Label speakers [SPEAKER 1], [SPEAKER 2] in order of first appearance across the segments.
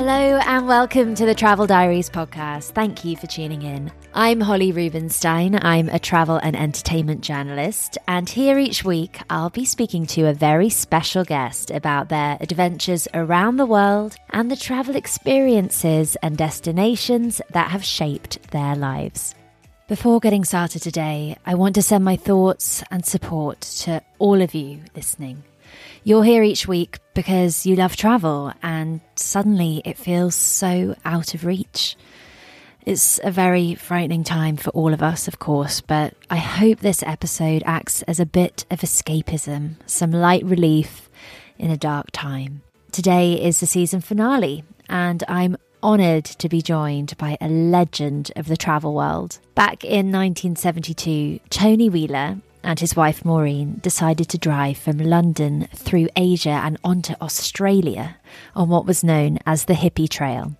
[SPEAKER 1] Hello and welcome to the Travel Diaries podcast. Thank you for tuning in. I'm Holly Rubenstein. I'm a travel and entertainment journalist, and here each week I'll be speaking to a very special guest about their adventures around the world and the travel experiences and destinations that have shaped their lives. Before getting started today, I want to send my thoughts and support to all of you listening. You're here each week because you love travel and suddenly it feels so out of reach. It's a very frightening time for all of us, of course, but I hope this episode acts as a bit of escapism, some light relief in a dark time. Today is the season finale and I'm honoured to be joined by a legend of the travel world. Back in 1972, Tony Wheeler and his wife Maureen decided to drive from London through Asia and onto Australia on what was known as the Hippie Trail.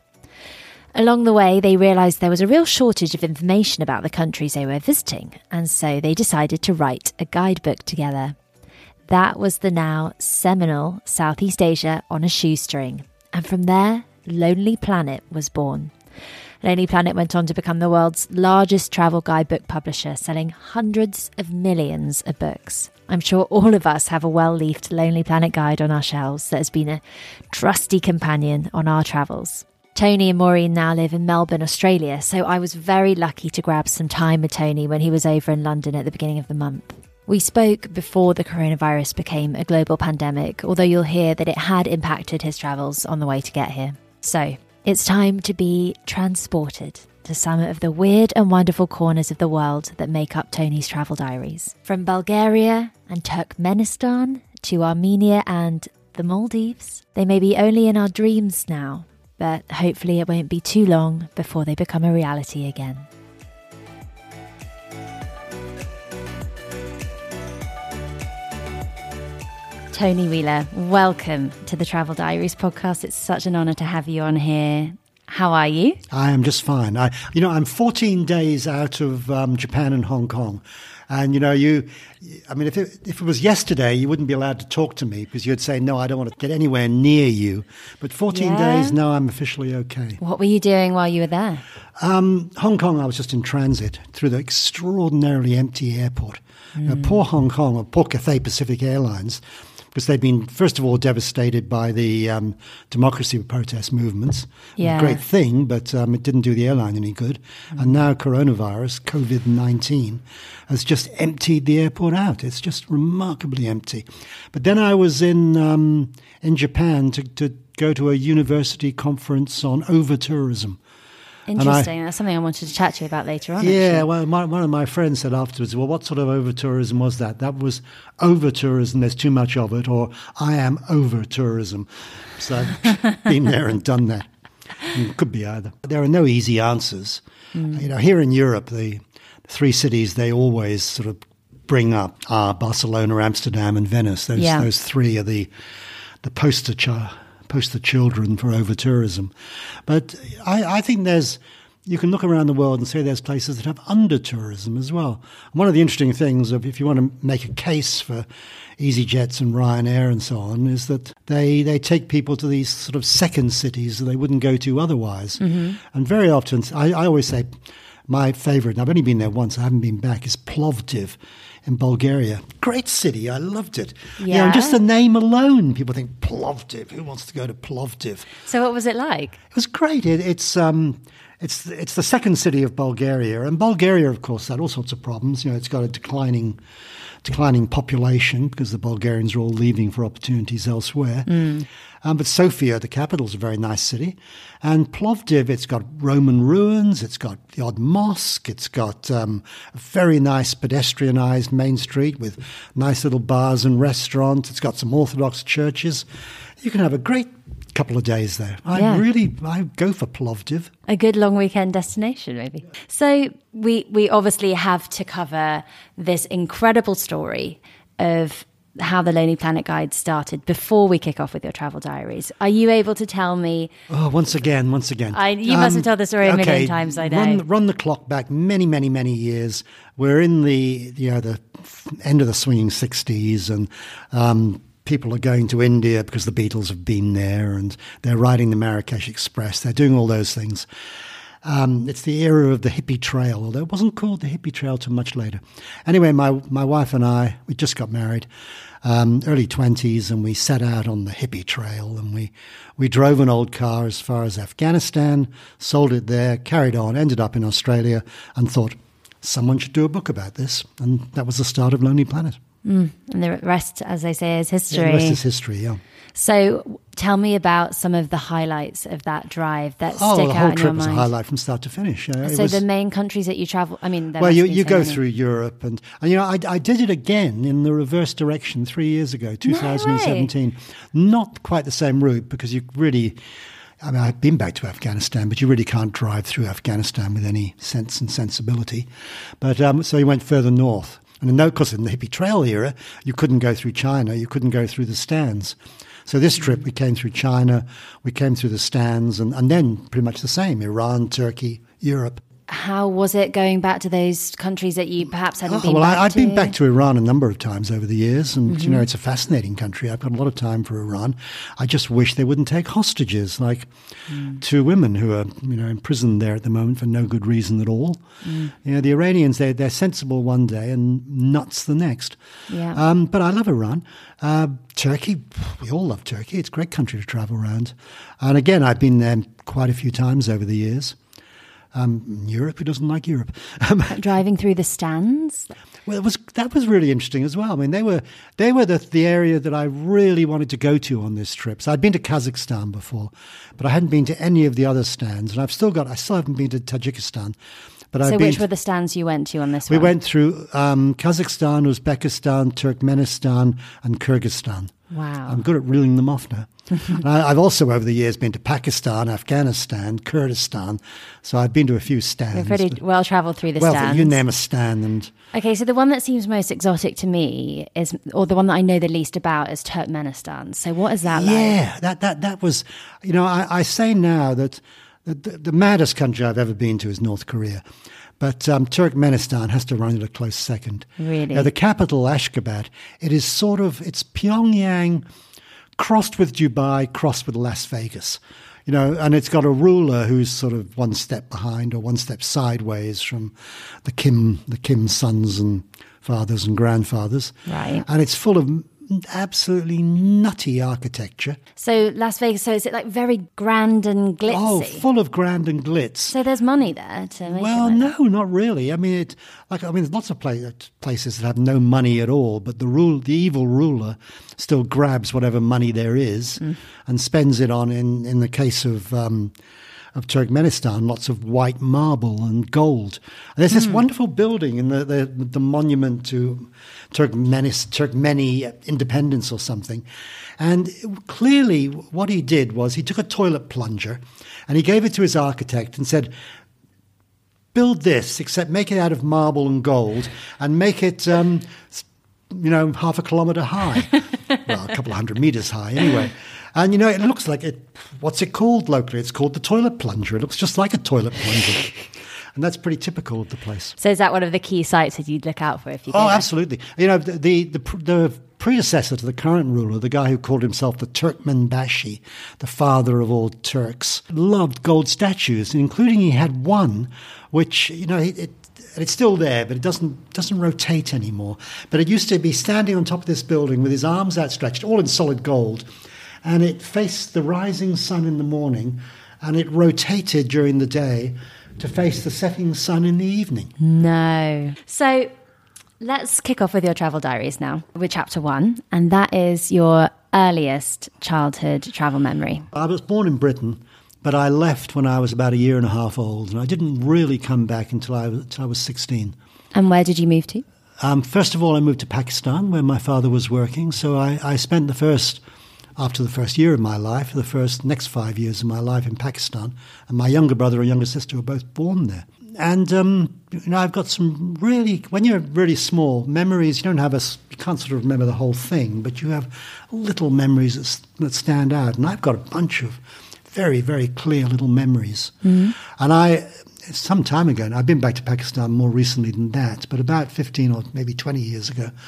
[SPEAKER 1] Along the way, they realised there was a real shortage of information about the countries they were visiting, and so they decided to write a guidebook together. That was the now seminal Southeast Asia on a Shoestring, and from there, Lonely Planet was born. Lonely Planet went on to become the world's largest travel guidebook publisher, selling hundreds of millions of books. I'm sure all of us have a well-leafed Lonely Planet guide on our shelves that has been a trusty companion on our travels. Tony and Maureen now live in Melbourne, Australia, so I was very lucky to grab some time with Tony when he was over in London at the beginning of the month. We spoke before the coronavirus became a global pandemic, although you'll hear that it had impacted his travels on the way to get here. So, it's time to be transported to some of the weird and wonderful corners of the world that make up Tony's travel diaries. From Bulgaria and Turkmenistan to Armenia and the Maldives. They may be only in our dreams now, but hopefully it won't be too long before they become a reality again. Tony Wheeler, welcome to the Travel Diaries podcast. It's such an honour to have you on here. How are you?
[SPEAKER 2] I am just fine. I'm 14 days out of Japan and Hong Kong. And, if it was yesterday, you wouldn't be allowed to talk to me because you'd say, no, I don't want to get anywhere near you. But 14 days, now I'm officially okay.
[SPEAKER 1] What were you doing while you were there?
[SPEAKER 2] Hong Kong, I was just in transit through the extraordinarily empty airport. Poor Hong Kong, or poor Cathay Pacific Airlines, because they've been, first of all, devastated by the democracy protest movements.
[SPEAKER 1] Yeah.
[SPEAKER 2] A great thing, but it didn't do the airline any good. And now coronavirus, COVID-19, has just emptied the airport out. It's just remarkably empty. But then I was in Japan to go to a university conference on over-tourism.
[SPEAKER 1] Interesting. That's something I wanted to chat to you about later on.
[SPEAKER 2] Yeah,
[SPEAKER 1] actually.
[SPEAKER 2] well, one of my friends said afterwards, well, what sort of over-tourism was that? That was over-tourism, there's too much of it, or I am over-tourism. So I've been there and done that. It could be either. There are no easy answers. Here in Europe, the three cities they always sort of bring up are Barcelona, Amsterdam, and Venice. Those three are the poster children for over-tourism. But I think you can look around the world and say there's places that have under-tourism as well. One of the interesting things of if you want to make a case for EasyJets and Ryanair and so on is that they take people to these sort of second cities that they wouldn't go to otherwise. Mm-hmm. And very often, I always say my favourite, and I've only been there once, I haven't been back, is Plovdiv in Bulgaria. Great city, I loved it.
[SPEAKER 1] Yeah.
[SPEAKER 2] Just the name alone, people think Plovdiv. Who wants to go to Plovdiv?
[SPEAKER 1] So what was it like?
[SPEAKER 2] It was great. It's the second city of Bulgaria, and Bulgaria, of course, had all sorts of problems. It's got a declining population because the Bulgarians are all leaving for opportunities elsewhere. But Sofia, the capital, is a very nice city. And Plovdiv, it's got Roman ruins, it's got the odd mosque, it's got a very nice pedestrianised main street with nice little bars and restaurants. It's got some Orthodox churches. You can have a great couple of days there. I go for Plovdiv.
[SPEAKER 1] A good long weekend destination, maybe. So we obviously have to cover this incredible story of how the Lonely Planet Guide started before we kick off with your travel diaries. Are you able to tell me?
[SPEAKER 2] Oh, once again.
[SPEAKER 1] You must have told the story a million times, I know.
[SPEAKER 2] Run the clock back many, many, many years. We're in the end of the swinging 60s, and people are going to India because the Beatles have been there, and they're riding the Marrakesh Express. They're doing all those things. It's the era of the hippie trail, although it wasn't called the hippie trail till much later. Anyway, my wife and I, we just got married, early 20s, and we set out on the hippie trail, and we drove an old car as far as Afghanistan, sold it there, carried on, ended up in Australia, and thought someone should do a book about this. And that was the start of Lonely Planet.
[SPEAKER 1] And the rest, as they say, is history.
[SPEAKER 2] Yeah, the rest is history, yeah.
[SPEAKER 1] So tell me about some of the highlights of that drive that stick out in your mind.
[SPEAKER 2] The whole trip was a highlight from start to finish.
[SPEAKER 1] The main countries that you travel,
[SPEAKER 2] you go through Europe, and I did it again in the reverse direction 3 years ago, 2017. Not quite the same route, because you really... I've been back to Afghanistan, but you really can't drive through Afghanistan with any sense and sensibility. But so you went further north. And of course, in the hippie trail era, you couldn't go through China, you couldn't go through the stands. So this trip, we came through China, we came through the stands, and then pretty much the same, Iran, Turkey, Europe.
[SPEAKER 1] How was it going back to those countries that you perhaps hadn't been back to?
[SPEAKER 2] I've been back to Iran a number of times over the years, and, it's a fascinating country. I've got a lot of time for Iran. I just wish they wouldn't take hostages, like 2 women who are, imprisoned there at the moment for no good reason at all. The Iranians, they're sensible one day and nuts the next.
[SPEAKER 1] Yeah.
[SPEAKER 2] But I love Iran. Turkey, we all love Turkey. It's a great country to travel around. And again, I've been there quite a few times over the years. Europe, who doesn't like Europe?
[SPEAKER 1] Driving through the stands?
[SPEAKER 2] Well, that was really interesting as well. I mean, they were the area that I really wanted to go to on this trip. So I'd been to Kazakhstan before, but I hadn't been to any of the other stands, and I still haven't been to Tajikistan. But
[SPEAKER 1] which were the stands you went to on this one?
[SPEAKER 2] We went through Kazakhstan, Uzbekistan, Turkmenistan, and Kyrgyzstan.
[SPEAKER 1] Wow.
[SPEAKER 2] I'm good at reeling them off now. I've also, over the years, been to Pakistan, Afghanistan, Kurdistan. So I've been to a few stands.
[SPEAKER 1] You're pretty well travelled through the stands.
[SPEAKER 2] You name a stand.
[SPEAKER 1] Okay, so the one that seems most exotic to me or the one that I know the least about, is Turkmenistan. So what is that like?
[SPEAKER 2] Yeah, that was, I say now that the maddest country I've ever been to is North Korea. But Turkmenistan has to run at a close second.
[SPEAKER 1] Really?
[SPEAKER 2] The capital, Ashgabat, it's Pyongyang crossed with Dubai, crossed with Las Vegas. And it's got a ruler who's sort of one step behind or one step sideways from the Kim sons and fathers and grandfathers.
[SPEAKER 1] Right.
[SPEAKER 2] And it's full of absolutely nutty architecture.
[SPEAKER 1] So Las Vegas, is it like very grand and glitzy?
[SPEAKER 2] Oh, full of grand and glitz.
[SPEAKER 1] So there's money there to make
[SPEAKER 2] Well,
[SPEAKER 1] it like
[SPEAKER 2] no,
[SPEAKER 1] that.
[SPEAKER 2] not really. I mean, there's lots of places that have no money at all, but the evil ruler still grabs whatever money there is and spends it on, in the case of Turkmenistan, lots of white marble and gold. And there's this wonderful building in the monument to Turkmeni independence or something. And clearly what he did was he took a toilet plunger and he gave it to his architect and said, build this, except make it out of marble and gold and make it, half a kilometre high. Well, a couple of 100 metres high anyway. And, it looks like what's it called locally? It's called the toilet plunger. It looks just like a toilet plunger. And that's pretty typical of the place.
[SPEAKER 1] So is that one of the key sites that you'd look out for if you go there?
[SPEAKER 2] Absolutely. The predecessor to the current ruler, the guy who called himself the Turkmenbashi, the father of all Turks, loved gold statues, including he had one which, it's still there, but it doesn't rotate anymore. But it used to be standing on top of this building with his arms outstretched, all in solid gold, and it faced the rising sun in the morning, and it rotated during the day to face the setting sun in the evening.
[SPEAKER 1] No. So let's kick off with your travel diaries now, with chapter 1, and that is your earliest childhood travel memory.
[SPEAKER 2] I was born in Britain, but I left when I was about a year and a half old, and I didn't really come back until I was 16.
[SPEAKER 1] And where did you move to?
[SPEAKER 2] First of all, I moved to Pakistan, where my father was working, so I spent after the first year of my life, the next 5 years of my life in Pakistan, and my younger brother and younger sister were both born there. And, I've got some when you're really small, memories, you can't sort of remember the whole thing, but you have little memories that stand out. And I've got a bunch of very, very clear little memories. Mm-hmm. And some time ago, and I've been back to Pakistan more recently than that, but about 15 or maybe 20 years ago,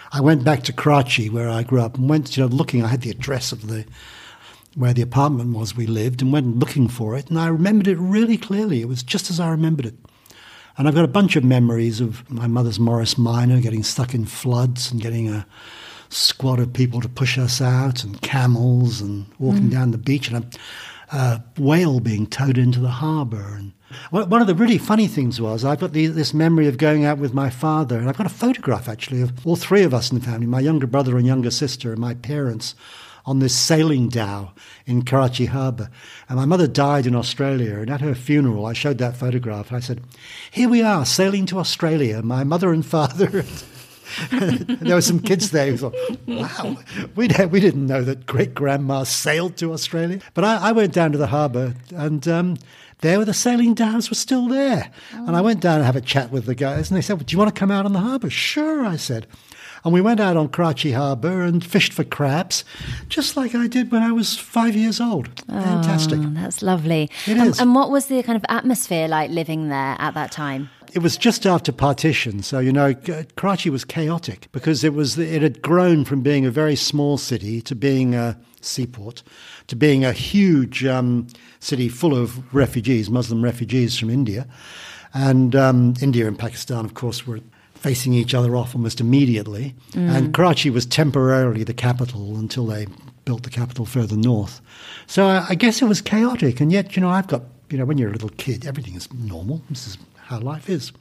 [SPEAKER 2] I went back to Karachi, where I grew up, and went, looking. I had the address of where the apartment was we lived, and went looking for it. And I remembered it really clearly. It was just as I remembered it. And I've got a bunch of memories of my mother's Morris Minor getting stuck in floods and getting a squad of people to push us out, and camels, and walking down the beach, and a whale being towed into the harbour. And one of the really funny things was I've got this memory of going out with my father, and I've got a photograph actually of all three of us in the family, my younger brother and younger sister and my parents, on this sailing dhow in Karachi Harbour. And my mother died in Australia, and at her funeral I showed that photograph. I said, here we are sailing to Australia, my mother and father. There were some kids there who thought, wow, we didn't know that great-grandma sailed to Australia. But I went down to the harbour, and there were the sailing dhows were still there. Oh. And I went down and have a chat with the guys, and they said, well, do you want to come out on the harbour? Sure, I said. And we went out on Karachi Harbour and fished for crabs, just like I did when I was 5 years old. Fantastic.
[SPEAKER 1] Oh, that's lovely.
[SPEAKER 2] It is.
[SPEAKER 1] And what was the kind of atmosphere like living there at that time?
[SPEAKER 2] It was just after partition, so, Karachi was chaotic because it had grown from being a very small city to being a seaport, to being a huge city full of refugees, Muslim refugees from India. And India and Pakistan, of course, were facing each other off almost immediately. And Karachi was temporarily the capital until they built the capital further north. So I guess it was chaotic. And yet, I've got, when you're a little kid, everything is normal. This is how life is.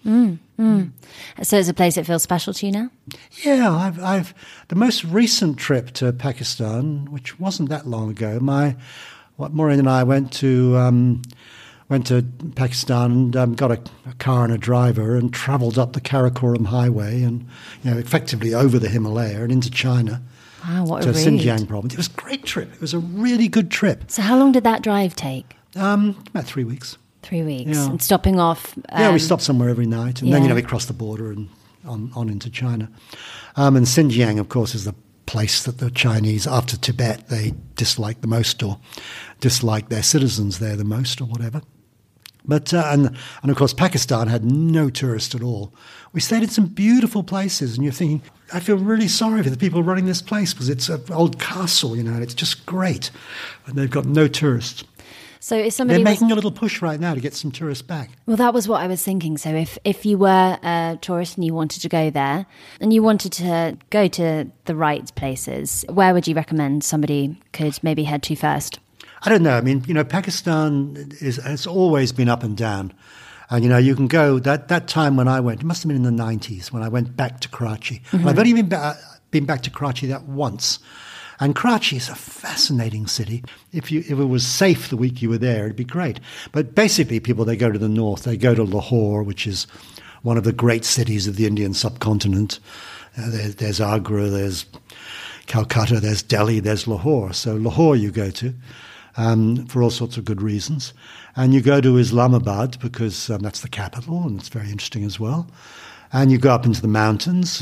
[SPEAKER 1] So it's a place that feels special to you now?
[SPEAKER 2] Yeah, I've the most recent trip to Pakistan, which wasn't that long ago, Maureen and I went to Pakistan and got a car and a driver and travelled up the Karakoram Highway and, effectively over the Himalaya and into China.
[SPEAKER 1] Wow, what
[SPEAKER 2] to
[SPEAKER 1] a read.
[SPEAKER 2] Xinjiang province. It was a great trip. It was a really good trip.
[SPEAKER 1] So how long did that drive take?
[SPEAKER 2] About 3 weeks.
[SPEAKER 1] 3 weeks.
[SPEAKER 2] Yeah.
[SPEAKER 1] And stopping off?
[SPEAKER 2] We stopped somewhere every night. And then, we crossed the border and on into China. And Xinjiang, of course, is the place that the Chinese, after Tibet, they dislike the most, or dislike their citizens there the most, or whatever. But and of course, Pakistan had no tourists at all. We stayed in some beautiful places, and you're thinking, I feel really sorry for the people running this place because it's an old castle, and it's just great, and they've got no tourists.
[SPEAKER 1] So if somebody
[SPEAKER 2] they're making a little push right now to get some tourists back.
[SPEAKER 1] Well, that was what I was thinking. So if you were a tourist and you wanted to go there, and you wanted to go to the right places, where would you recommend somebody could maybe head to first?
[SPEAKER 2] I don't know. I mean, Pakistan has always been up and down. And, you can go, that time when I went, it must have been in the 90s when I went back to Karachi. Mm-hmm. I've only been back to Karachi that once. And Karachi is a fascinating city. If it was safe the week you were there, it'd be great. But basically, they go to the north. They go to Lahore, which is one of the great cities of the Indian subcontinent. There's Agra, there's Calcutta, there's Delhi, there's Lahore. So Lahore you go to. For all sorts of good reasons. And you go to Islamabad because that's the capital, and it's very interesting as well. And you go up into the mountains,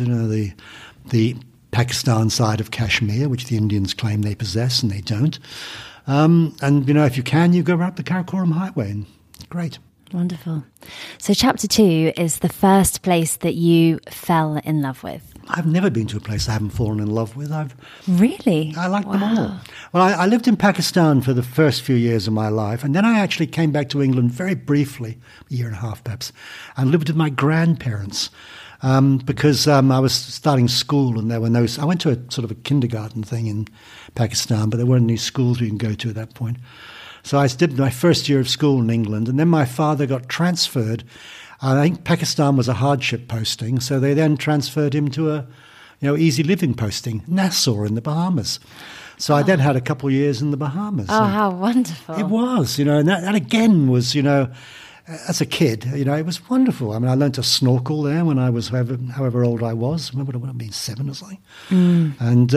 [SPEAKER 2] the Pakistan side of Kashmir, which the Indians claim they possess, and they don't. And, if you can, you go right up the Karakoram Highway, and great.
[SPEAKER 1] Wonderful. So chapter 2 is the first place that you fell in love with.
[SPEAKER 2] I've never been to a place I haven't fallen in love with.
[SPEAKER 1] Really?
[SPEAKER 2] I like them all. Well, I lived in Pakistan for the first few years of my life, and then I actually came back to England very briefly, a year and a half perhaps, and lived with my grandparents because I was starting school and there were I went to a sort of a kindergarten thing in Pakistan, but there weren't any schools you can go to at that point. So I did my first year of school in England, and then my father got transferred. I think Pakistan was a hardship posting, so they then transferred him to a, easy living posting, Nassau in the Bahamas. So I then had a couple of years in the Bahamas.
[SPEAKER 1] Oh, how wonderful.
[SPEAKER 2] It was, and that again was, as a kid, it was wonderful. I mean, I learned to snorkel there when I was however old I was. I remember when I'd been 7 or something. And,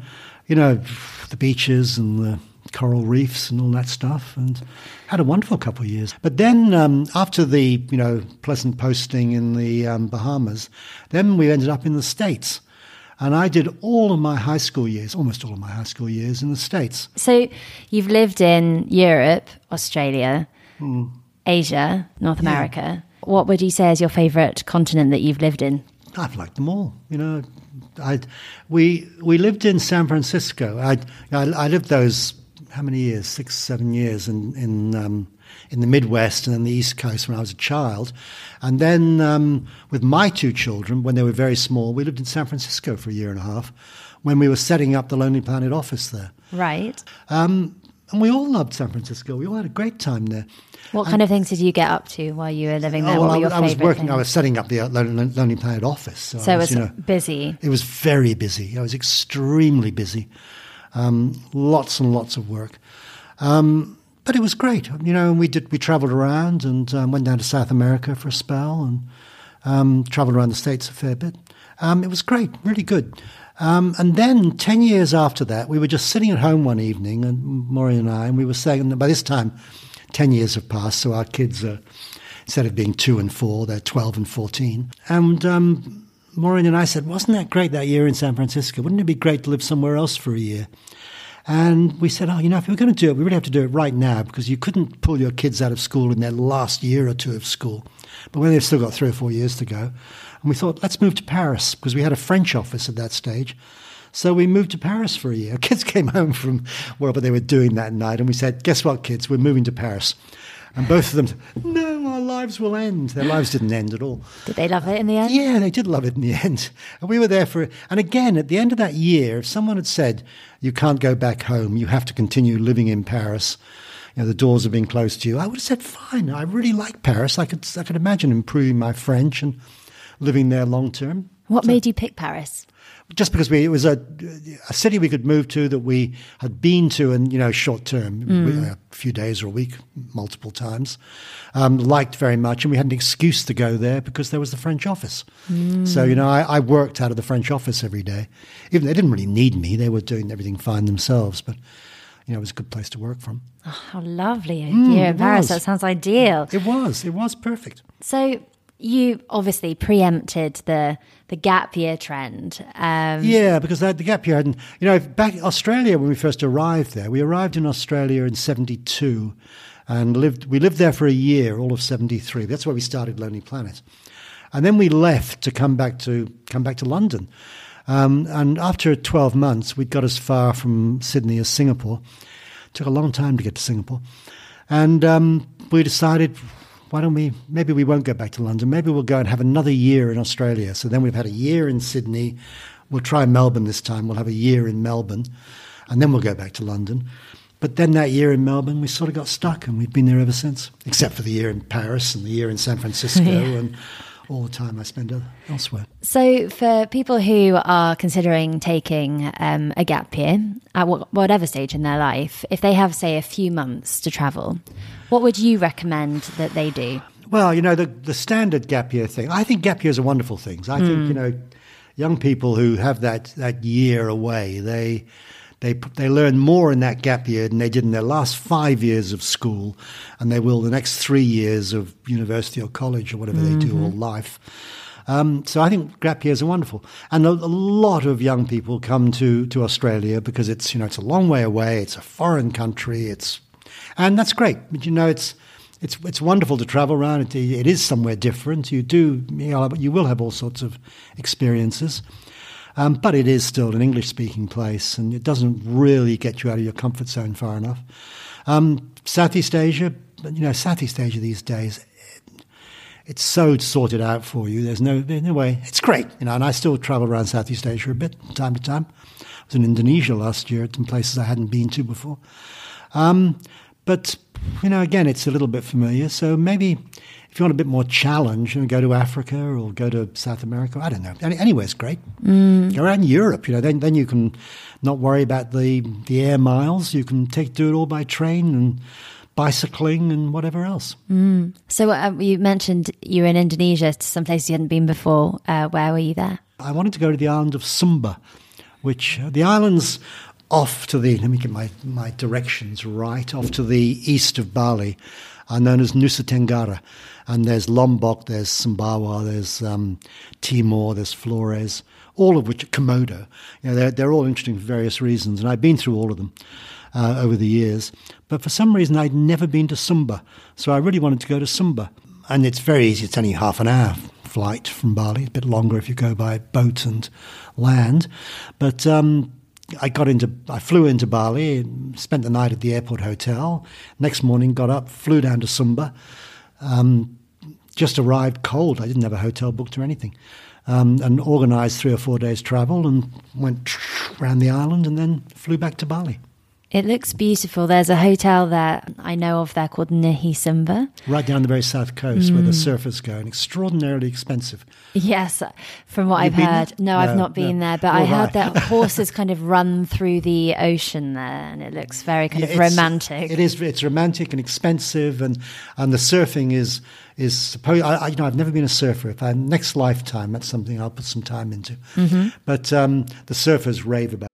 [SPEAKER 2] the beaches and the coral reefs and all that stuff, and had a wonderful couple of years. But then after the, pleasant posting in the Bahamas, then we ended up in the States. And I did all of my high school years, almost all of my high school years in the States.
[SPEAKER 1] So you've lived in Europe, Australia, Asia, North America. What would you say is your favourite continent that you've lived in?
[SPEAKER 2] I've liked them all. We lived in San Francisco. I lived those, how many years? 6, 7 years in the Midwest and then the East Coast when I was a child. And then with my 2 children, when they were very small, we lived in San Francisco for a year and a half when we were setting up the Lonely Planet office there.
[SPEAKER 1] Right.
[SPEAKER 2] And we all loved San Francisco. We all had a great time there.
[SPEAKER 1] What kind of things did you get up to while you were living there? What were your
[SPEAKER 2] I was
[SPEAKER 1] favourite
[SPEAKER 2] working.
[SPEAKER 1] things?
[SPEAKER 2] I was setting up the Lonely Planet office.
[SPEAKER 1] So it was busy.
[SPEAKER 2] It was very busy. I was extremely busy. Lots and lots of work. But it was great. We travelled around and went down to South America for a spell and travelled around the States a fair bit. It was great, really good. And then 10 years after that, we were just sitting at home one evening, and Maureen and I, and we were saying that by this time, 10 years have passed, so our kids are, instead of being 2 and 4, they're 12 and 14. And Maureen and I said, wasn't that great that year in San Francisco? Wouldn't it be great to live somewhere else for a year? And we said, if we're going to do it, we really have to do it right now, because you couldn't pull your kids out of school in their last year or 2 of school. But when they've still got 3 or 4 years to go. And we thought, let's move to Paris, because we had a French office at that stage. So we moved to Paris for a year. Kids came home from wherever they were doing that night, and we said, guess what, kids, we're moving to Paris. And both of them said, no, our lives will end. Their lives didn't end at all.
[SPEAKER 1] Did they love it in the end?
[SPEAKER 2] Yeah, they did love it in the end. And we were there and again, at the end of that year, if someone had said, you can't go back home, you have to continue living in Paris, the doors are being closed to you, I would have said, fine, I really like Paris. I could imagine improving my French and living there long term.
[SPEAKER 1] What made you pick Paris?
[SPEAKER 2] Just because it was a city we could move to that we had been to in, short term, a few days or a week, multiple times, liked very much. And we had an excuse to go there because there was the French office. So, I worked out of the French office every day. Even they didn't really need me. They were doing everything fine themselves. But, it was a good place to work from.
[SPEAKER 1] Oh, how lovely a year in Paris. That sounds ideal.
[SPEAKER 2] It was perfect.
[SPEAKER 1] So you obviously preempted the gap year trend.
[SPEAKER 2] Yeah, because the gap year hadn't... back in Australia, when we first arrived there, we arrived in Australia in 1972 and we lived there for a year, all of 1973. That's where we started Lonely Planet. And then we left to come back to London. And after 12 months, we'd got as far from Sydney as Singapore. It took a long time to get to Singapore. And we decided... maybe we won't go back to London. Maybe we'll go and have another year in Australia. So then we've had a year in Sydney. We'll try Melbourne this time. We'll have a year in Melbourne. And then we'll go back to London. But then that year in Melbourne, we sort of got stuck, and we've been there ever since, except for the year in Paris and the year in San Francisco and all the time I spend elsewhere.
[SPEAKER 1] So for people who are considering taking a gap year, at whatever stage in their life, if they have, say, a few months to travel, what would you recommend that they do?
[SPEAKER 2] Well, the standard gap year thing, I think gap years are wonderful things. I think, young people who have that year away, they learn more in that gap year than they did in their last 5 years of school, and they will the next 3 years of university or college or whatever they do all life. So I think gap years are wonderful. And a lot of young people come to Australia because it's a long way away, it's a foreign country, and that's great. But it's wonderful to travel around. It is somewhere different. You will have all sorts of experiences. But it is still an English-speaking place, and it doesn't really get you out of your comfort zone far enough. Southeast Asia these days, it's so sorted out for you. There's no way. It's great, and I still travel around Southeast Asia a bit from time to time. I was in Indonesia last year at some places I hadn't been to before. But, again, it's a little bit familiar, so maybe... If you want a bit more challenge, go to Africa or go to South America. I don't know. Anywhere's great. Go around Europe. Then you can not worry about the air miles. You can do it all by train and bicycling and whatever else.
[SPEAKER 1] So you mentioned you were in Indonesia, some places you hadn't been before. Where were you there?
[SPEAKER 2] I wanted to go to the island of Sumba, which the islands off to the, let me get my directions right, off to the east of Bali are known as Nusa Tenggara. And there's Lombok, there's Sumbawa, there's Timor, there's Flores, all of which are Komodo. They're all interesting for various reasons, and I've been through all of them over the years. But for some reason, I'd never been to Sumba, so I really wanted to go to Sumba. And it's very easy. It's only half an hour flight from Bali, a bit longer if you go by boat and land. But I flew into Bali, spent the night at the airport hotel. Next morning, got up, flew down to Sumba. Just arrived cold. I didn't have a hotel booked or anything. And organised 3 or 4 days travel and went around the island and then flew back to Bali.
[SPEAKER 1] It looks beautiful. There's a hotel there I know of there called Nihi Sumba.
[SPEAKER 2] Right down the very south coast where the surfers go, and extraordinarily expensive.
[SPEAKER 1] Yes, from what I've heard. No, I've not been there, but I heard that horses kind of run through the ocean there, and it looks very kind of romantic.
[SPEAKER 2] It's romantic and expensive, and the surfing is supposed. I've never been a surfer. If next lifetime, that's something I'll put some time into. Mm-hmm. But the surfers rave about.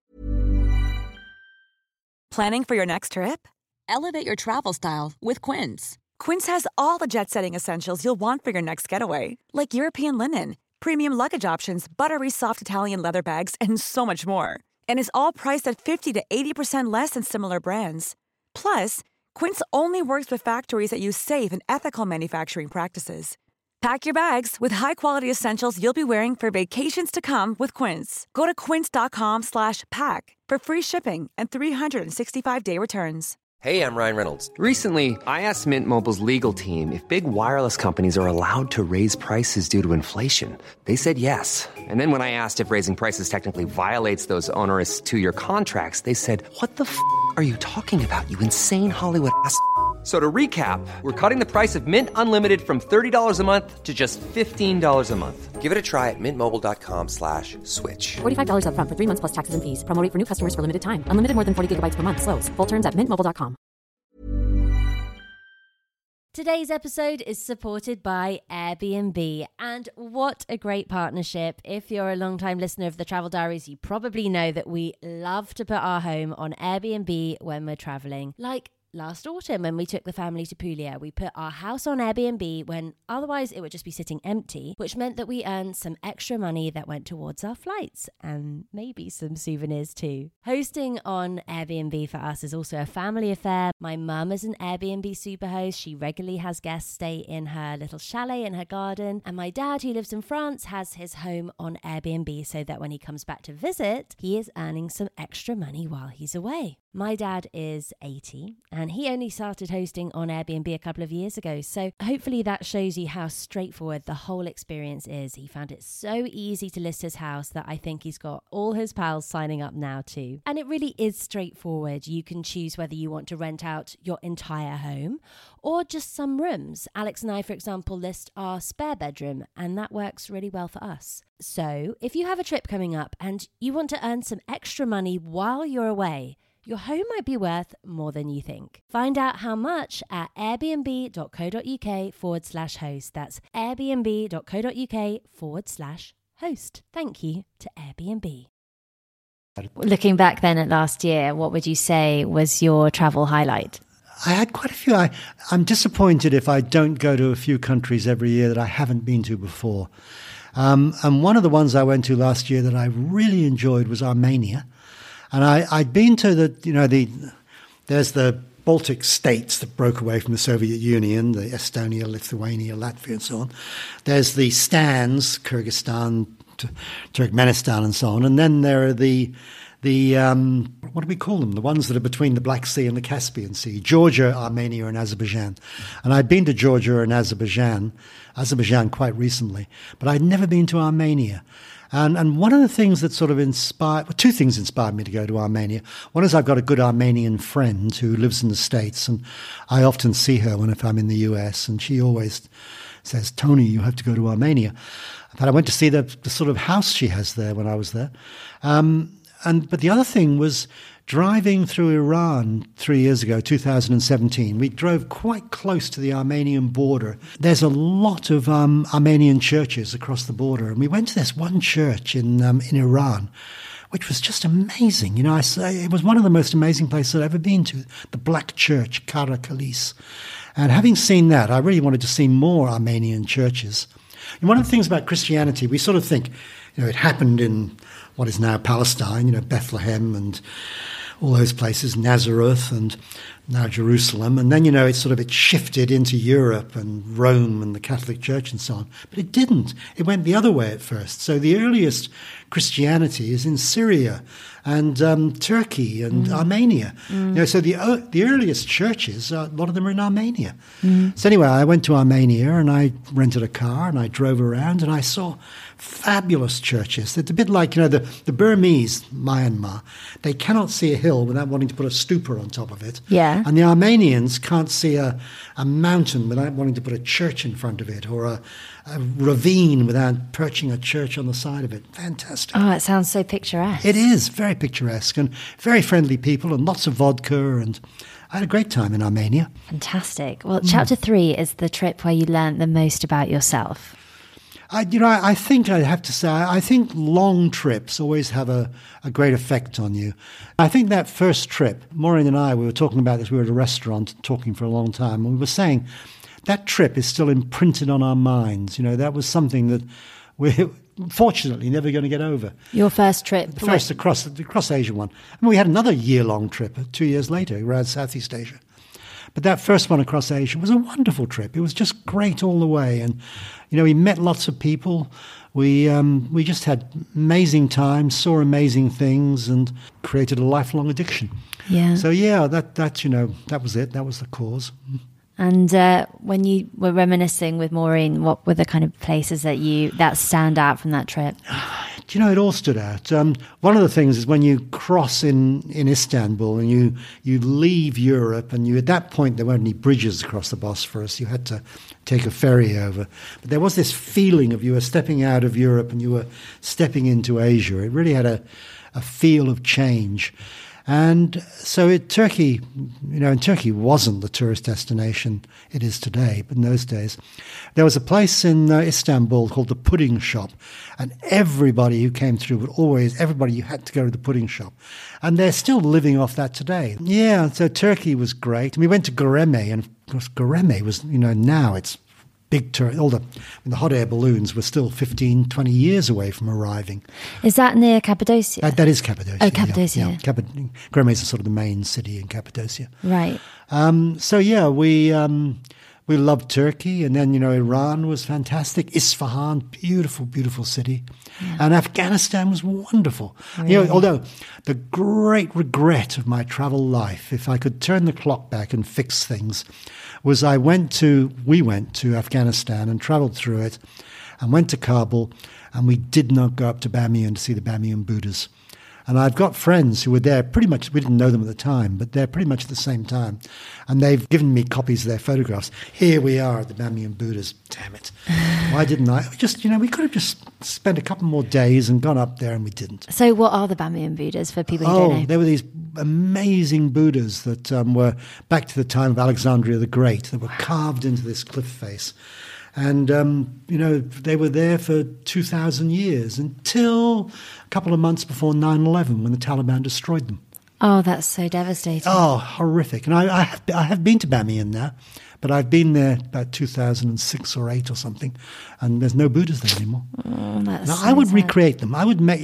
[SPEAKER 3] Planning for your next trip? Elevate your travel style with Quince. Quince has all the jet-setting essentials you'll want for your next getaway, like European linen, premium luggage options, buttery soft Italian leather bags, and so much more. And is all priced at 50 to 80% less than similar brands. Plus, Quince only works with factories that use safe and ethical manufacturing practices. Pack your bags with high-quality essentials you'll be wearing for vacations to come with Quince. Go to quince.com/pack for free shipping and 365-day returns.
[SPEAKER 4] Hey, I'm Ryan Reynolds. Recently, I asked Mint Mobile's legal team if big wireless companies are allowed to raise prices due to inflation. They said yes. And then when I asked if raising prices technically violates those onerous 2-year contracts, they said, "What the f*** are you talking about, you insane Hollywood ass?" So to recap, we're cutting the price of Mint Unlimited from $30 a month to just $15 a month. Give it a try at mintmobile.com/switch.
[SPEAKER 5] $45 up front for 3 months plus taxes and fees. Promo rate for new customers for limited time. Unlimited more than 40 gigabytes per month. Slows full terms at mintmobile.com.
[SPEAKER 1] Today's episode is supported by Airbnb, and what a great partnership. If you're a long-time listener of the Travel Diaries, you probably know that we love to put our home on Airbnb when we're traveling. Like last autumn when we took the family to Puglia, we put our house on Airbnb when otherwise it would just be sitting empty, which meant that we earned some extra money that went towards our flights and maybe some souvenirs too. Hosting on Airbnb for us is also a family affair. My mum is an Airbnb superhost. She regularly has guests stay in her little chalet in her garden. And my dad, who lives in France, has his home on Airbnb so that when he comes back to visit, he is earning some extra money while he's away. My dad is 80 and he only started hosting on Airbnb a couple of years ago. So hopefully that shows you how straightforward the whole experience is. He found it so easy to list his house that I think he's got all his pals signing up now too. And it really is straightforward. You can choose whether you want to rent out your entire home or just some rooms. Alex and I, for example, list our spare bedroom, and that works really well for us. So if you have a trip coming up and you want to earn some extra money while you're away, your home might be worth more than you think. Find out how much at airbnb.co.uk/host. That's airbnb.co.uk/host. Thank you to Airbnb. Looking back then at last year, what would you say was your travel highlight?
[SPEAKER 2] I had quite a few. I'm disappointed if I don't go to a few countries every year that I haven't been to before. And one of the ones I went to last year that I really enjoyed was Armenia. And I'd been to there's the Baltic states that broke away from the Soviet Union, the Estonia, Lithuania, Latvia, and so on. There's the Stans, Kyrgyzstan, Turkmenistan, and so on. And then there are the what do we call them? The ones that are between the Black Sea and the Caspian Sea, Georgia, Armenia, and Azerbaijan. And I'd been to Georgia and Azerbaijan quite recently, but I'd never been to Armenia. And one of the things that sort of two things inspired me to go to Armenia. One is I've got a good Armenian friend who lives in the States, and I often see her if I'm in the US, and she always says, "Tony, you have to go to Armenia." But I went to see the sort of house she has there when I was there. But the other thing was driving through Iran 3 years ago, 2017. We drove quite close to the Armenian border. There's a lot of Armenian churches across the border. And we went to this one church in Iran, which was just amazing. You know, it was one of the most amazing places I've ever been to, the Black Church, Kara Kalis. And having seen that, I really wanted to see more Armenian churches. And one of the things about Christianity, we sort of think, it happened in what is now Palestine, Bethlehem and all those places, Nazareth. now Jerusalem. And then, it shifted into Europe and Rome and the Catholic Church and so on. But it didn't. It went the other way at first. So the earliest Christianity is in Syria and Turkey and Armenia. So the earliest churches, a lot of them are in Armenia. So anyway, I went to Armenia and I rented a car and I drove around and I saw fabulous churches. It's a bit like, the Burmese, Myanmar, they cannot see a hill without wanting to put a stupa on top of it.
[SPEAKER 1] Yeah.
[SPEAKER 2] And the Armenians can't see a mountain without wanting to put a church in front of it, or a ravine without perching a church on the side of it. Fantastic.
[SPEAKER 1] Oh, it sounds so picturesque.
[SPEAKER 2] It is very picturesque and very friendly people and lots of vodka, and I had a great time in Armenia.
[SPEAKER 1] Fantastic. Well, chapter 3 is the trip where you learned the most about yourself.
[SPEAKER 2] I think I'd have to say, I think long trips always have a great effect on you. I think that first trip, Maureen and I, we were talking about this, we were at a restaurant talking for a long time, and we were saying that trip is still imprinted on our minds. That was something that we're fortunately never going to get over.
[SPEAKER 1] Your first trip?
[SPEAKER 2] The first across Asia one. We had another year-long trip 2 years later around Southeast Asia. But that first one across Asia was a wonderful trip. It was just great all the way. And, we met lots of people. We just had amazing times, saw amazing things, and created a lifelong addiction.
[SPEAKER 1] Yeah.
[SPEAKER 2] So, that was it. That was the cause.
[SPEAKER 1] And when you were reminiscing with Maureen, what were the kind of places that stand out from that trip?
[SPEAKER 2] It all stood out. One of the things is when you cross in Istanbul and you leave Europe, and at that point there weren't any bridges across the Bosphorus. You had to take a ferry over. But there was this feeling of you were stepping out of Europe and you were stepping into Asia. It really had a feel of change. And so Turkey wasn't the tourist destination it is today, but in those days, there was a place in Istanbul called the Pudding Shop, and everybody who came through you had to go to the pudding shop. And they're still living off that today. Yeah, so Turkey was great. And we went to Göreme, and of course Göreme was, now it's big tour. All the hot air balloons were still 15, 20 years away from arriving.
[SPEAKER 1] Is that near Cappadocia?
[SPEAKER 2] That is Cappadocia.
[SPEAKER 1] Oh, Cappadocia.
[SPEAKER 2] Yeah. Göreme is sort of the main city in Cappadocia.
[SPEAKER 1] Right.
[SPEAKER 2] We loved Turkey, and then, Iran was fantastic. Isfahan, beautiful, beautiful city. Yeah. And Afghanistan was wonderful. Really? Although the great regret of my travel life, if I could turn the clock back and fix things, was we went to Afghanistan and traveled through it and went to Kabul, and we did not go up to Bamiyan to see the Bamiyan Buddhas. And I've got friends who were there pretty much, we didn't know them at the time, but they're pretty much at the same time. And they've given me copies of their photographs. Here we are at the Bamiyan Buddhas. Damn it. Why didn't I? We could have just spent a couple more days and gone up there, and we didn't.
[SPEAKER 1] So what are the Bamiyan Buddhas for people who don't know?
[SPEAKER 2] They were these amazing Buddhas that were back to the time of Alexandria the Great, that were carved into this cliff face. And, they were there for 2,000 years until a couple of months before 9/11 when the Taliban destroyed them.
[SPEAKER 1] Oh, that's so devastating.
[SPEAKER 2] Oh, horrific. And I have been to Bamiyan now, but I've been there about 2006 or 8 or something, and there's no Buddhas there anymore.
[SPEAKER 1] Oh, that's
[SPEAKER 2] now,
[SPEAKER 1] so
[SPEAKER 2] I would
[SPEAKER 1] sad.
[SPEAKER 2] recreate them.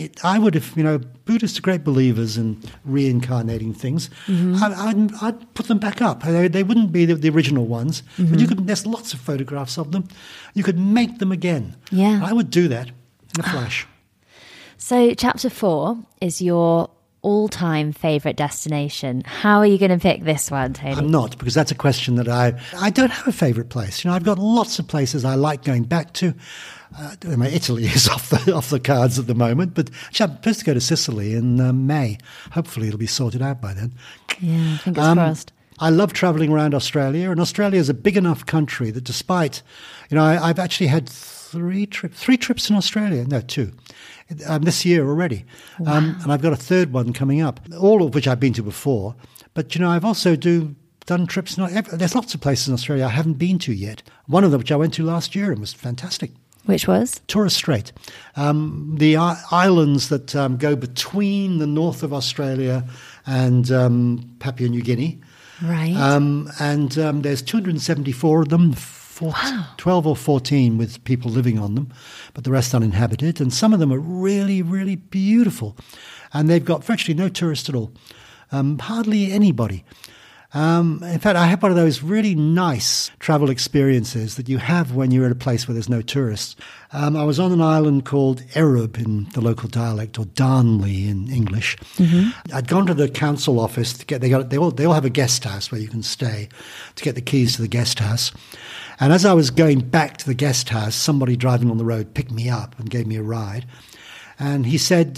[SPEAKER 2] If Buddhists are great believers in reincarnating things, I'd put them back up. They wouldn't be the original ones, but there's lots of photographs of them. You could make them again.
[SPEAKER 1] Yeah.
[SPEAKER 2] I would do that in a flash.
[SPEAKER 1] So chapter 4 is your all-time favourite destination. How are you going to pick this one, Tony?
[SPEAKER 2] I'm not, because that's a question that I don't have a favourite place. I've got lots of places I like going back to. Italy is off the cards at the moment, but I'm supposed to go to Sicily in May. Hopefully it'll be sorted out by then.
[SPEAKER 1] Yeah, fingers crossed.
[SPEAKER 2] I love travelling around Australia, and Australia is a big enough country that despite, I've actually had three trips in Australia. No, 2. This year already.
[SPEAKER 1] Wow.
[SPEAKER 2] And I've got a third one coming up, all of which I've been to before. But, I've also done trips. There's lots of places in Australia I haven't been to yet. One of them, which I went to last year and was fantastic.
[SPEAKER 1] Which was?
[SPEAKER 2] Torres Strait. The islands that go between the north of Australia and Papua New Guinea.
[SPEAKER 1] Right.
[SPEAKER 2] There's 274 of them. 12 or 14 with people living on them, but the rest uninhabited. And some of them are really, really beautiful. And they've got virtually no tourists at all, hardly anybody. In fact, I had one of those really nice travel experiences that you have when you're at a place where there's no tourists. I was on an island called Erub in the local dialect, or Darnley in English. I'd gone to the council office to get. They all have a guest house where you can stay, to get the keys to the guest house. And as I was going back to the guest house, somebody driving on the road picked me up and gave me a ride. And he said,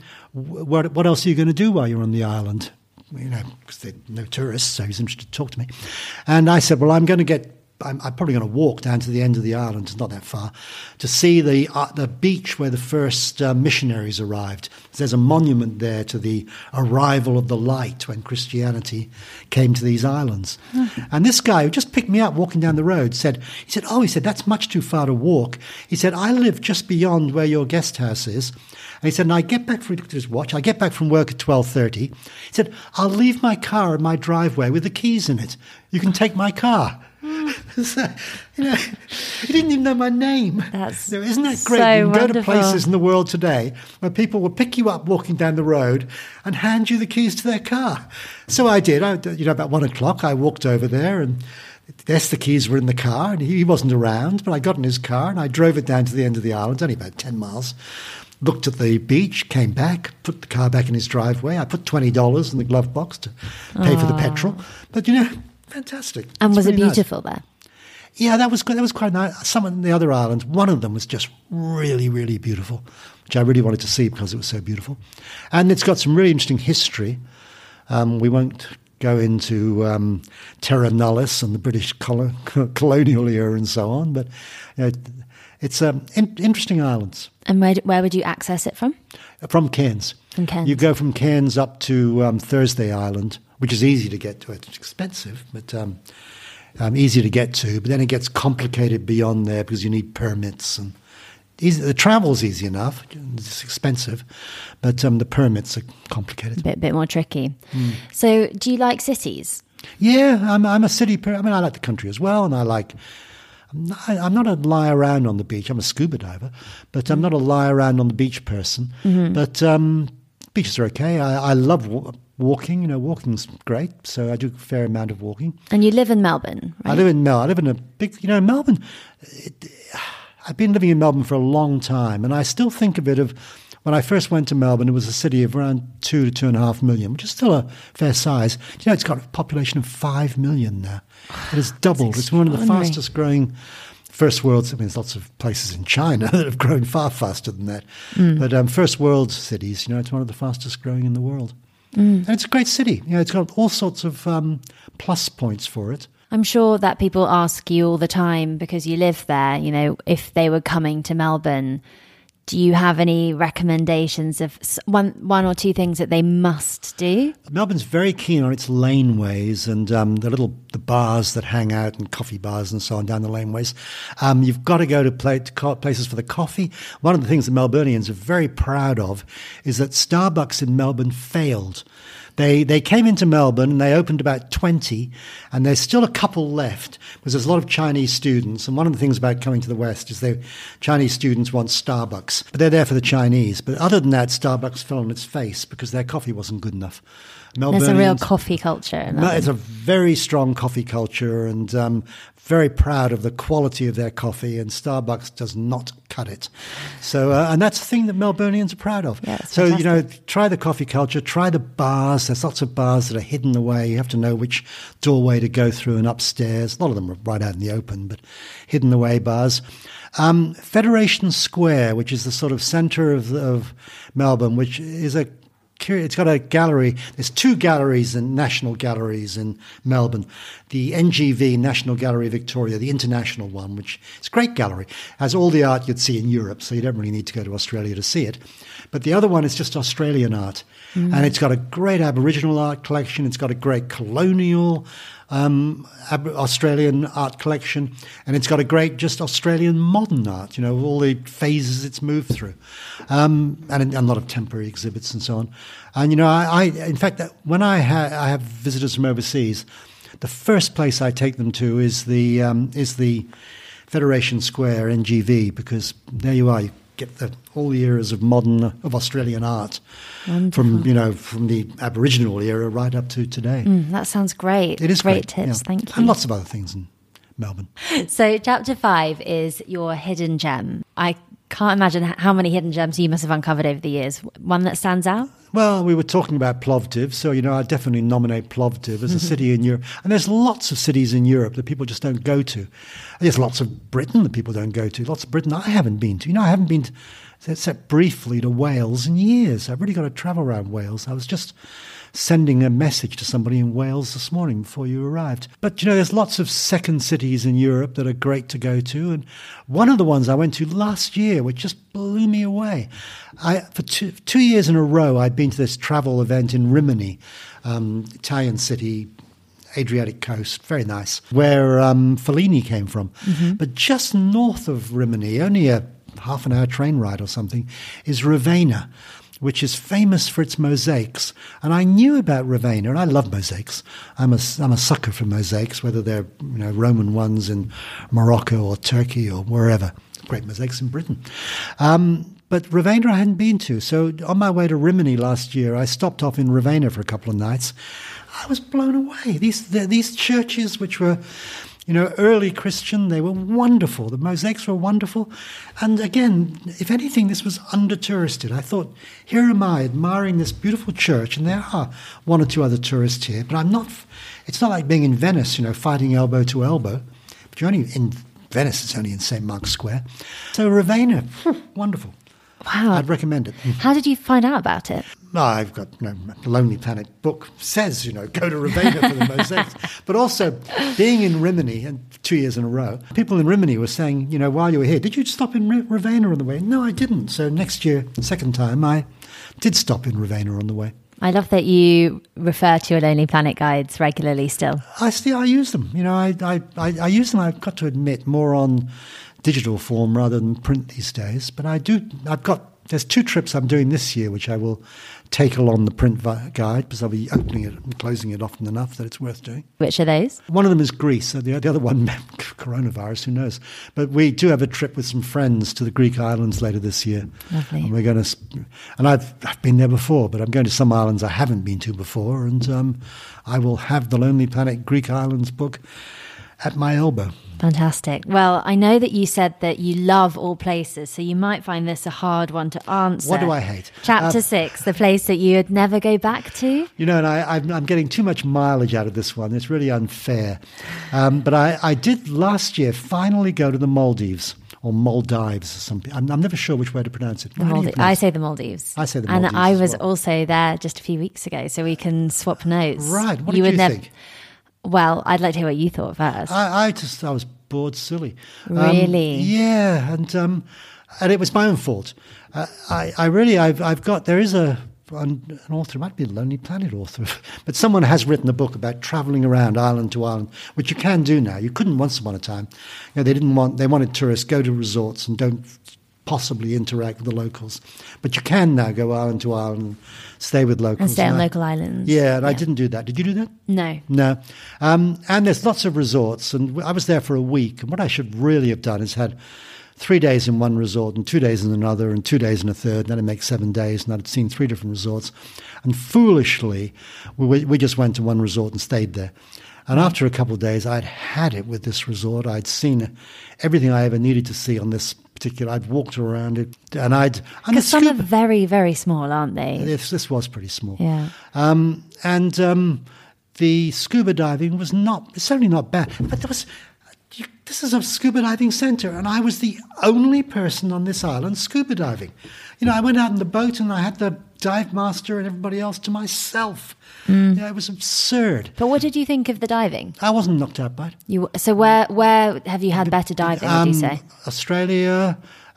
[SPEAKER 2] "What else are you going to do while you're on the island?" Because there are no tourists, so he's interested to talk to me. And I said, well, I'm probably going to walk down to the end of the island, it's not that far, to see the beach where the first missionaries arrived. There's a monument there to the arrival of the light when Christianity came to these islands. And this guy who just picked me up walking down the road said, that's much too far to walk. He said, I live just beyond where your guest house is. And he said, and he looked at his watch, I get back from work at 12:30. He said, I'll leave my car in my driveway with the keys in it. You can take my car. So, he didn't even know my name. Isn't that great?
[SPEAKER 1] So
[SPEAKER 2] you can go
[SPEAKER 1] wonderful.
[SPEAKER 2] to places in the world today where people will pick you up walking down the road and hand you the keys to their car. So I did. About 1 o'clock, I walked over there and yes, the keys were in the car and he wasn't around, but I got in his car and I drove it down to the end of the island, only about 10 miles. Looked at the beach, came back, put the car back in his driveway. I put $20 in the glove box to pay for the petrol. But, fantastic.
[SPEAKER 1] And was it
[SPEAKER 2] really
[SPEAKER 1] beautiful there?
[SPEAKER 2] Yeah, that was good. That was quite nice. Some of the other islands, one of them was just really, really beautiful, which I really wanted to see because it was so beautiful. And it's got some really interesting history. We won't go into Terra Nullius and the British colonial era and so on, but it's interesting islands.
[SPEAKER 1] And where would you access it from?
[SPEAKER 2] From Cairns.
[SPEAKER 1] From Cairns.
[SPEAKER 2] You go from Cairns up to Thursday Island, which is easy to get to. It's expensive, but easy to get to. But then it gets complicated beyond there because you need permits. And the travel's easy enough. It's expensive, but the permits are complicated.
[SPEAKER 1] A bit more tricky. So do you like cities?
[SPEAKER 2] Yeah, I'm a city person. I mean, I like the country as well, and I'm not a lie around on the beach. I'm a scuba diver, but I'm not a lie around on the beach person. But beaches are okay. I love walking. Walking's great, so I do a fair amount of walking.
[SPEAKER 1] And you live in Melbourne, right?
[SPEAKER 2] I live in Melbourne. I live in a big, Melbourne. I've been living in Melbourne for a long time, and I still think of it when I first went to Melbourne, it was a city of around 2 to 2.5 million, which is still a fair size. It's got a population of 5 million now. It has doubled. It's one of the fastest growing first world. I mean, there's lots of places in China that have grown far faster than that. But first world cities, it's one of the fastest growing in the world. And it's a great city. It's got all sorts of plus points for it.
[SPEAKER 1] I'm sure that people ask you all the time because you live there, if they were coming to Melbourne. Do you have any recommendations of one or two things that they must do? Melbourne's
[SPEAKER 2] very keen on its laneways and the bars that hang out and coffee bars and so on down the laneways. You've got to go to places for the coffee. One of the things that Melburnians are very proud of is that Starbucks in Melbourne failed. They came into Melbourne and they opened about 20, and there's still a couple left because there's a lot of Chinese students. And one of the things about coming to the West is Chinese students want Starbucks, but they're there for the Chinese. But other than that, Starbucks fell on its face because their coffee wasn't good enough.
[SPEAKER 1] There's a real coffee culture in Melbourne.
[SPEAKER 2] It's a very strong coffee culture, and very proud of the quality of their coffee, and Starbucks does not cut it. So, and that's the thing that Melburnians are proud of.
[SPEAKER 1] Yeah,
[SPEAKER 2] so,
[SPEAKER 1] fantastic.
[SPEAKER 2] Try the coffee culture, try the bars. There's lots of bars that are hidden away. You have to know which doorway to go through and upstairs. A lot of them are right out in the open, but hidden away bars. Federation Square, which is the sort of centre of Melbourne, which is it's got a gallery. There's 2 galleries and national galleries in Melbourne. The NGV, National Gallery Victoria, the international one, which is a great gallery, has all the art you'd see in Europe, so you don't really need to go to Australia to see it. But the other one is just Australian art. And it's got a great Aboriginal art collection. It's got a great colonial Australian art collection, and it's got a great just Australian modern art, all the phases it's moved through, and a lot of temporary exhibits and so on. And I in fact, when I have visitors from overseas, the first place I take them to is the Federation Square NGV, because there you are. get all the eras of of Australian art, from the Aboriginal era right up to today.
[SPEAKER 1] That sounds great.
[SPEAKER 2] It is
[SPEAKER 1] great tips.
[SPEAKER 2] yeah.
[SPEAKER 1] Thank you.
[SPEAKER 2] And lots of other things in Melbourne.
[SPEAKER 1] So chapter 5 is your hidden gem. I can't imagine how many hidden gems you must have uncovered over the years. One that stands out?
[SPEAKER 2] Well, we were talking about Plovdiv, so, I definitely nominate Plovdiv as a city in Europe. And there's lots of cities in Europe that people just don't go to. There's lots of Britain that people don't go to. Lots of Britain I haven't been to. I haven't been to, except briefly, to Wales in years. I've really got to travel around Wales. I was just sending a message to somebody in Wales this morning before you arrived. But, there's lots of second cities in Europe that are great to go to. And one of the ones I went to last year, which just blew me away. For 2 years in a row, I'd been to this travel event in Rimini, Italian city, Adriatic coast, very nice, where Fellini came from. But just north of Rimini, only a half an hour train ride or something, is Ravenna, which is famous for its mosaics. And I knew about Ravenna, and I love mosaics. I'm a sucker for mosaics, whether they're Roman ones in Morocco or Turkey or wherever. Great mosaics in Britain. But Ravenna I hadn't been to. So on my way to Rimini last year, I stopped off in Ravenna for a couple of nights. I was blown away. These churches, which were early Christian, they were wonderful. The mosaics were wonderful. And again, if anything, this was under-touristed. I thought, here am I admiring this beautiful church, and there are one or two other tourists here, but it's not like being in Venice, fighting elbow to elbow. But you're only in Venice, it's only in St. Mark's Square. So Ravenna, wonderful.
[SPEAKER 1] Wow.
[SPEAKER 2] I'd recommend it.
[SPEAKER 1] How did you find out about it?
[SPEAKER 2] I've got the Lonely Planet book says, go to Ravenna for the mosaics. But also, being in Rimini, and 2 years in a row, people in Rimini were saying, while you were here, did you stop in Ravenna on the way? No, I didn't. So next year, second time, I did stop in Ravenna on the way.
[SPEAKER 1] I love that you refer to your Lonely Planet guides regularly still.
[SPEAKER 2] I use them. I use them, I've got to admit, more on digital form rather than print these days. But there's 2 trips I'm doing this year, which I will take along the print guide, because I'll be opening it and closing it often enough that it's worth doing.
[SPEAKER 1] Which are those?
[SPEAKER 2] One of them is Greece. The other one, coronavirus, who knows. But we do have a trip with some friends to the Greek islands later this year.
[SPEAKER 1] Lovely.
[SPEAKER 2] And we're going to, and I've been there before, but I'm going to some islands I haven't been to before, and I will have the Lonely Planet Greek Islands book at my elbow.
[SPEAKER 1] Fantastic. Well, I know that you said that you love all places, so you might find this a hard one to answer.
[SPEAKER 2] What do I hate?
[SPEAKER 1] Chapter 6, the place that you would never go back to.
[SPEAKER 2] And I'm getting too much mileage out of this one. It's really unfair. But I did last year finally go to the Maldives, or Maldives or something. I'm never sure which way to pronounce it.
[SPEAKER 1] I say the Maldives.
[SPEAKER 2] I say the Maldives.
[SPEAKER 1] And I was also there just a few weeks ago, so we can swap notes.
[SPEAKER 2] Right. What did you think?
[SPEAKER 1] Well, I'd like to hear what you thought first.
[SPEAKER 2] I was bored silly.
[SPEAKER 1] Really?
[SPEAKER 2] Yeah, and it was my own fault. There is an author, it might be a Lonely Planet author, but someone has written a book about travelling around island to island, which you can do now. You couldn't once upon a time. They wanted tourists go to resorts and don't possibly interact with the locals. But you can now go island to island and stay with locals.
[SPEAKER 1] And stay on local islands.
[SPEAKER 2] Yeah, and I didn't do that. Did you do that?
[SPEAKER 1] No.
[SPEAKER 2] No. And there's lots of resorts, and I was there for a week, and what I should really have done is had 3 days in one resort and 2 days in another and 2 days in a third, and then it makes 7 days, and I'd seen 3 different resorts. And foolishly, we just went to one resort and stayed there. And after a couple of days, I'd had it with this resort. I'd seen everything I ever needed to see on this particular. I'd walked around it, and
[SPEAKER 1] because some are very, very small, aren't they?
[SPEAKER 2] This was pretty small.
[SPEAKER 1] Yeah.
[SPEAKER 2] The scuba diving was certainly not bad, but this is a scuba diving centre, and I was the only person on this island scuba diving. I went out in the boat and I had the dive master and everybody else to myself. It was absurd.
[SPEAKER 1] But what did you think of the diving?
[SPEAKER 2] I wasn't knocked out by it.
[SPEAKER 1] So where have you had better diving, would you say?
[SPEAKER 2] Australia,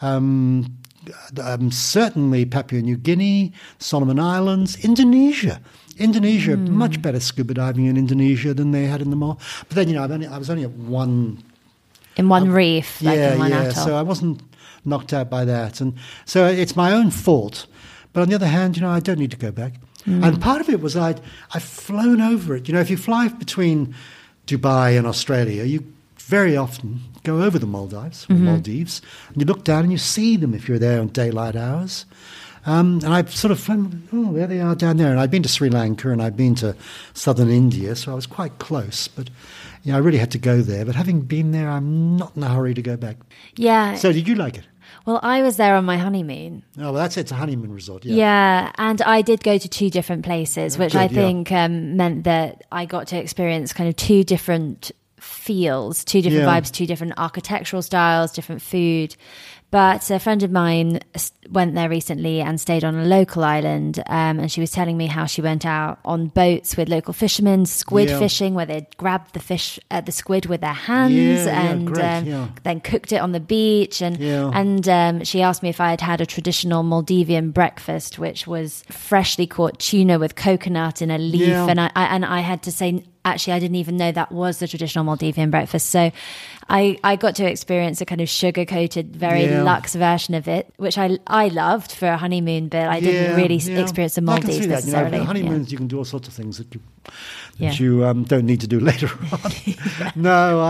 [SPEAKER 2] certainly Papua New Guinea, Solomon Islands, Indonesia. Much better scuba diving in Indonesia than they had in the mall. But then, I was only at one...
[SPEAKER 1] In one reef, like in one atoll.
[SPEAKER 2] So I wasn't knocked out by that. And so it's my own fault. But on the other hand, I don't need to go back. And part of it was I've flown over it. If you fly between Dubai and Australia, you very often go over the Maldives, or Maldives, and you look down and you see them if you're there on daylight hours. And I've sort of, there they are down there. And I've been to Sri Lanka and I've been to southern India, so I was quite close. But I really had to go there. But having been there, I'm not in a hurry to go back.
[SPEAKER 1] Yeah.
[SPEAKER 2] So did you like it?
[SPEAKER 1] Well, I was there on my honeymoon.
[SPEAKER 2] Oh, well, that's it. It's a honeymoon resort. Yeah.
[SPEAKER 1] Yeah, and I did go to 2 different places, which
[SPEAKER 2] Good,
[SPEAKER 1] I think meant that I got to experience kind of 2 different feels, 2 different vibes, 2 different architectural styles, different food. But a friend of mine went there recently and stayed on a local island, and she was telling me how she went out on boats with local fishermen, squid fishing, where they'd grabbed the squid with their hands then cooked it on the beach. And she asked me if I had had a traditional Maldivian breakfast, which was freshly caught tuna with coconut in a leaf. And I had to say, actually, I didn't even know that was the traditional Maldivian breakfast. So I got to experience a kind of sugar-coated, very luxe version of it, which I loved for a honeymoon, but I didn't really experience the Maldives
[SPEAKER 2] I can see that.
[SPEAKER 1] necessarily.
[SPEAKER 2] Honeymoons, you can do all sorts of things that you don't need to do later on. No,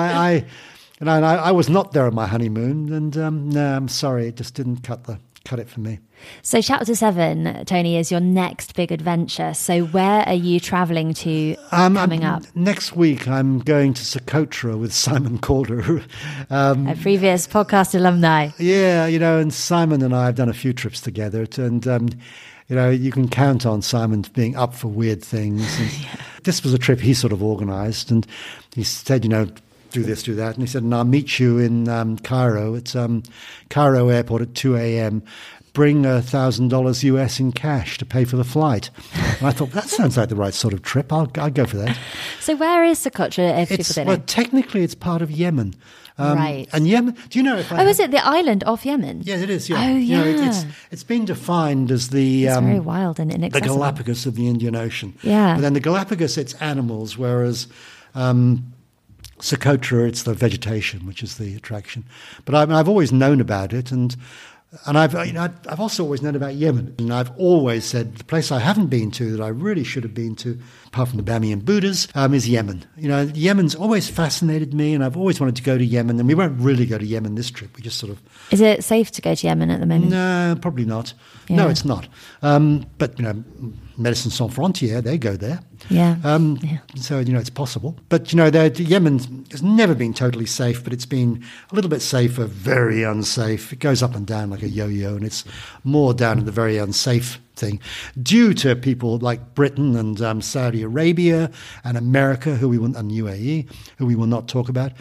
[SPEAKER 2] I was not there on my honeymoon, and no, I'm sorry, it just didn't cut it for me.
[SPEAKER 1] So chapter 7, Tony, is your next big adventure. So where are you travelling to coming up?
[SPEAKER 2] Next week, I'm going to Socotra with Simon Calder.
[SPEAKER 1] A previous podcast alumni.
[SPEAKER 2] Yeah, and Simon and I have done a few trips together. And, you can count on Simon being up for weird things. And this was a trip he sort of organised. And he said, do this, do that. And he said, and I'll meet you in Cairo. It's Cairo Airport at 2 a.m., bring $1,000 US in cash to pay for the flight. And I thought, that sounds like the right sort of trip. I'll go for that.
[SPEAKER 1] So where is Socotra, if people don't know?
[SPEAKER 2] Well, technically it's part of Yemen.
[SPEAKER 1] Right.
[SPEAKER 2] And Yemen, do you know if
[SPEAKER 1] is it the island off Yemen?
[SPEAKER 2] Yes, it is, yeah.
[SPEAKER 1] Oh, yeah.
[SPEAKER 2] It's been defined as the...
[SPEAKER 1] It's very wild and inaccessible.
[SPEAKER 2] The Galapagos of the Indian Ocean.
[SPEAKER 1] Yeah.
[SPEAKER 2] But then the Galapagos, it's animals, whereas... Socotra, it's the vegetation, which is the attraction. But I've always known about it, and I've also always known about Yemen. And I've always said the place I haven't been to that I really should have been to, apart from the Bamiyan Buddhas, is Yemen. Yemen's always fascinated me, and I've always wanted to go to Yemen. And we won't really go to Yemen this trip. We just sort of... Is
[SPEAKER 1] it safe to go to Yemen at the moment?
[SPEAKER 2] No, probably not. Yeah. No, it's not. But Médecins Sans Frontières, they go there.
[SPEAKER 1] Yeah.
[SPEAKER 2] So, it's possible. But, Yemen has never been totally safe, but it's been a little bit safer, very unsafe. It goes up and down like a yo-yo, and it's more down in the very unsafe thing due to people like Britain and Saudi Arabia and America, and UAE, who we will not talk about.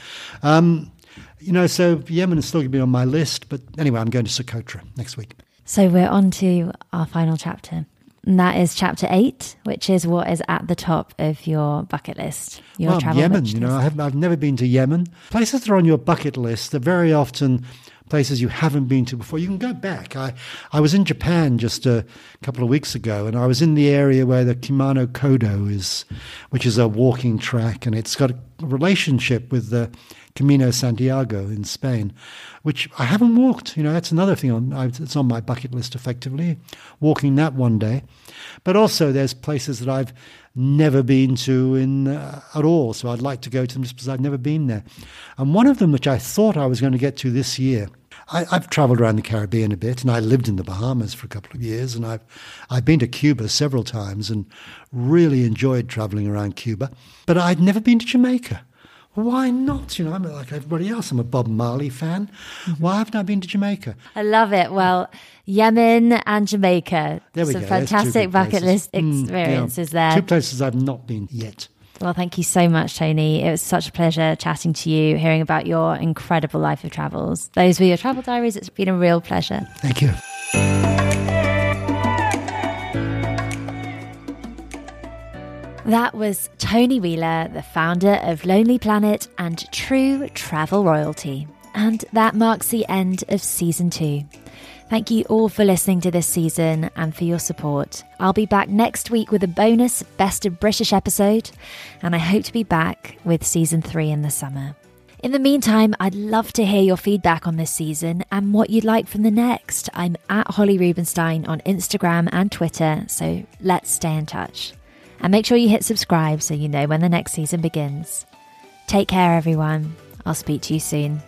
[SPEAKER 2] So Yemen is still going to be on my list. But anyway, I'm going to Socotra next week. So
[SPEAKER 1] we're on to our final chapter. And that is chapter 8, which is what is at the top of your bucket list. Travel
[SPEAKER 2] Yemen,
[SPEAKER 1] list.
[SPEAKER 2] I've never been to Yemen. Places that are on your bucket list are very often places you haven't been to before. You can go back. I was in Japan just a couple of weeks ago, and I was in the area where the Kumano Kodo is, which is a walking track, and it's got a relationship with the Camino Santiago in Spain, which I haven't walked. That's another thing it's on my bucket list effectively, walking that one day. But also there's places that I've never been to at all, so I'd like to go to them just because I've never been there. And one of them, which I thought I was going to get to this year, I've travelled around the Caribbean a bit, and I lived in the Bahamas for a couple of years, and I've been to Cuba several times and really enjoyed travelling around Cuba. But I'd never been to Jamaica. Why not? I'm like everybody else. I'm a Bob Marley fan. Why haven't I been to Jamaica?
[SPEAKER 1] I love it. Well, Yemen and Jamaica.
[SPEAKER 2] There we
[SPEAKER 1] go.
[SPEAKER 2] Some
[SPEAKER 1] fantastic bucket list experiences there.
[SPEAKER 2] 2 places I've not been yet.
[SPEAKER 1] Well, thank you so much, Tony. It was such a pleasure chatting to you, hearing about your incredible life of travels. Those were your travel diaries. It's been a real pleasure.
[SPEAKER 2] Thank you.
[SPEAKER 1] That was Tony Wheeler, the founder of Lonely Planet and true travel royalty. And that marks the end of season 2. Thank you all for listening to this season and for your support. I'll be back next week with a bonus Best of British episode, and I hope to be back with season 3 in the summer. In the meantime, I'd love to hear your feedback on this season and what you'd like from the next. I'm at Holly Rubenstein on Instagram and Twitter, so let's stay in touch. And make sure you hit subscribe so you know when the next season begins. Take care, everyone. I'll speak to you soon.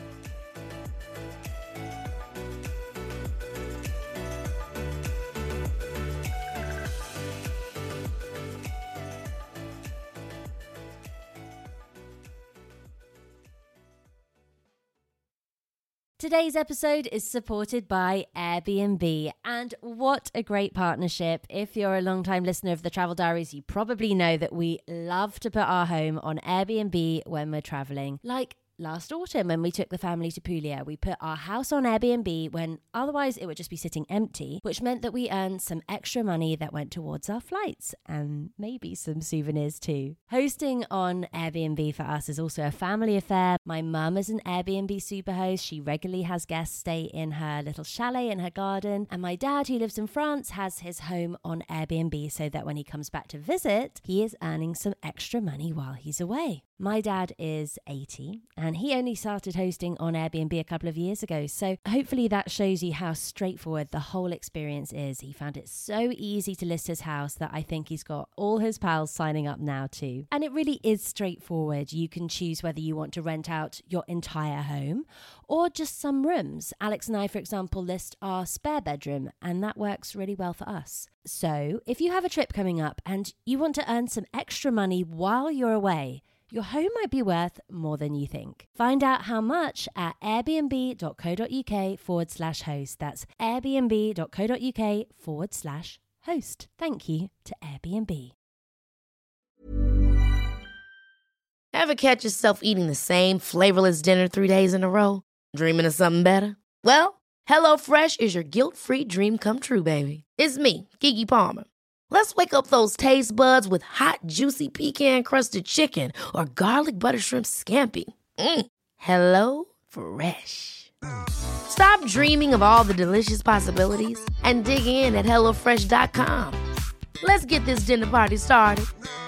[SPEAKER 1] Today's episode is supported by Airbnb, and what a great partnership. If you're a long-time listener of the Travel Diaries, you probably know that we love to put our home on Airbnb when we're traveling. Like last autumn when we took the family to Puglia, we put our house on Airbnb when otherwise it would just be sitting empty, which meant that we earned some extra money that went towards our flights and maybe some souvenirs too. Hosting on Airbnb for us is also a family affair. My mum is an Airbnb superhost. She regularly has guests stay in her little chalet in her garden. And my dad, who lives in France, has his home on Airbnb so that when he comes back to visit, he is earning some extra money while he's away. My dad is 80 and he only started hosting on Airbnb a couple of years ago. So hopefully that shows you how straightforward the whole experience is. He found it so easy to list his house that I think he's got all his pals signing up now too. And it really is straightforward. You can choose whether you want to rent out your entire home or just some rooms. Alex and I, for example, list our spare bedroom, and that works really well for us. So if you have a trip coming up and you want to earn some extra money while you're away, your home might be worth more than you think. Find out how much at airbnb.co.uk/host. That's airbnb.co.uk/host. Thank you to Airbnb.
[SPEAKER 6] Ever catch yourself eating the same flavorless dinner 3 days in a row? Dreaming of something better? Well, HelloFresh is your guilt-free dream come true, baby. It's me, Keke Palmer. Let's wake up those taste buds with hot, juicy pecan-crusted chicken or garlic butter shrimp scampi. Hello Fresh. Stop dreaming of all the delicious possibilities and dig in at HelloFresh.com. Let's get this dinner party started.